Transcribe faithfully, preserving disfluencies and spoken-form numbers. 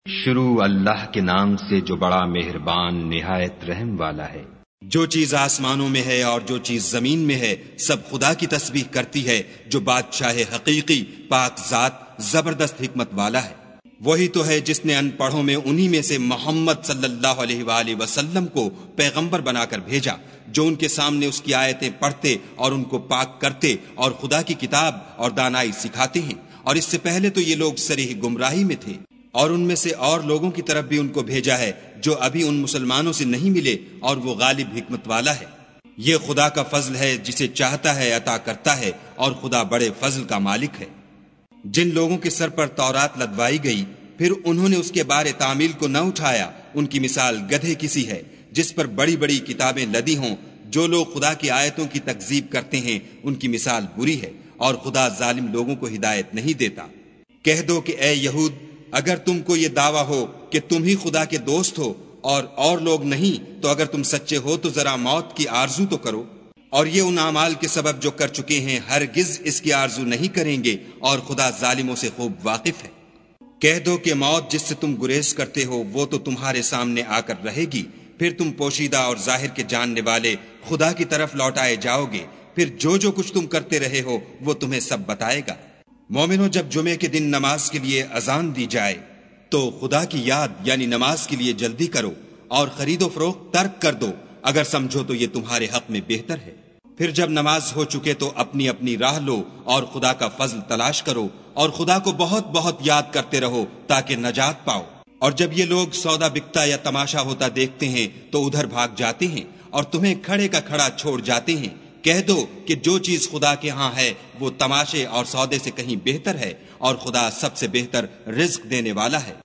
شروع اللہ کے نام سے جو بڑا مہربان نہایت رحم والا ہے۔ جو چیز آسمانوں میں ہے اور جو چیز زمین میں ہے سب خدا کی تسبیح کرتی ہے، جو بادشاہ حقیقی پاک ذات زبردست حکمت والا ہے۔ وہی تو ہے جس نے ان پڑھوں میں انہی میں سے محمد صلی اللہ علیہ وآلہ وسلم کو پیغمبر بنا کر بھیجا، جو ان کے سامنے اس کی آیتیں پڑھتے اور ان کو پاک کرتے اور خدا کی کتاب اور دانائی سکھاتے ہیں۔ اور اس سے پہلے تو یہ لوگ صریح گمراہی میں تھے، اور ان میں سے اور لوگوں کی طرف بھی ان کو بھیجا ہے جو ابھی ان مسلمانوں سے نہیں ملے، اور وہ غالب حکمت والا ہے۔ یہ خدا کا فضل ہے، جسے چاہتا ہے عطا کرتا ہے، اور خدا بڑے فضل کا مالک ہے۔ جن لوگوں کے سر پر تورات لدوائی گئی پھر انہوں نے اس کے بارے تعمیل کو نہ اٹھایا، ان کی مثال گدھے کسی ہے جس پر بڑی بڑی کتابیں لدی ہوں۔ جو لوگ خدا کی آیتوں کی تکذیب کرتے ہیں ان کی مثال بری ہے، اور خدا ظالم لوگوں کو ہدایت نہیں دیتا۔ کہہ دو کہ اے یہود، اگر تم کو یہ دعویٰ ہو کہ تم ہی خدا کے دوست ہو اور اور لوگ نہیں، تو اگر تم سچے ہو تو ذرا موت کی آرزو تو کرو، اور یہ ان اعمال کے سبب جو کر چکے ہیں ہرگز اس کی آرزو نہیں کریں گے، اور خدا ظالموں سے خوب واقف ہے۔ کہہ دو کہ موت جس سے تم گریز کرتے ہو وہ تو تمہارے سامنے آ کر رہے گی، پھر تم پوشیدہ اور ظاہر کے جاننے والے خدا کی طرف لوٹائے جاؤ گے، پھر جو جو کچھ تم کرتے رہے ہو وہ تمہیں سب بتائے گا۔ مومنو، جب جمعے کے دن نماز کے لیے اذان دی جائے تو خدا کی یاد یعنی نماز کے لیے جلدی کرو، اور خرید و فروخت ترک کر دو اگر سمجھو تو یہ تمہارے حق میں بہتر ہے۔ پھر جب نماز ہو چکے تو اپنی اپنی راہ لو اور خدا کا فضل تلاش کرو، اور خدا کو بہت بہت یاد کرتے رہو تاکہ نجات پاؤ۔ اور جب یہ لوگ سودا بکتا یا تماشا ہوتا دیکھتے ہیں تو ادھر بھاگ جاتے ہیں اور تمہیں کھڑے کا کھڑا چھوڑ جاتے ہیں۔ کہہ دو کہ جو چیز خدا کے ہاں ہے وہ تماشے اور سودے سے کہیں بہتر ہے، اور خدا سب سے بہتر رزق دینے والا ہے۔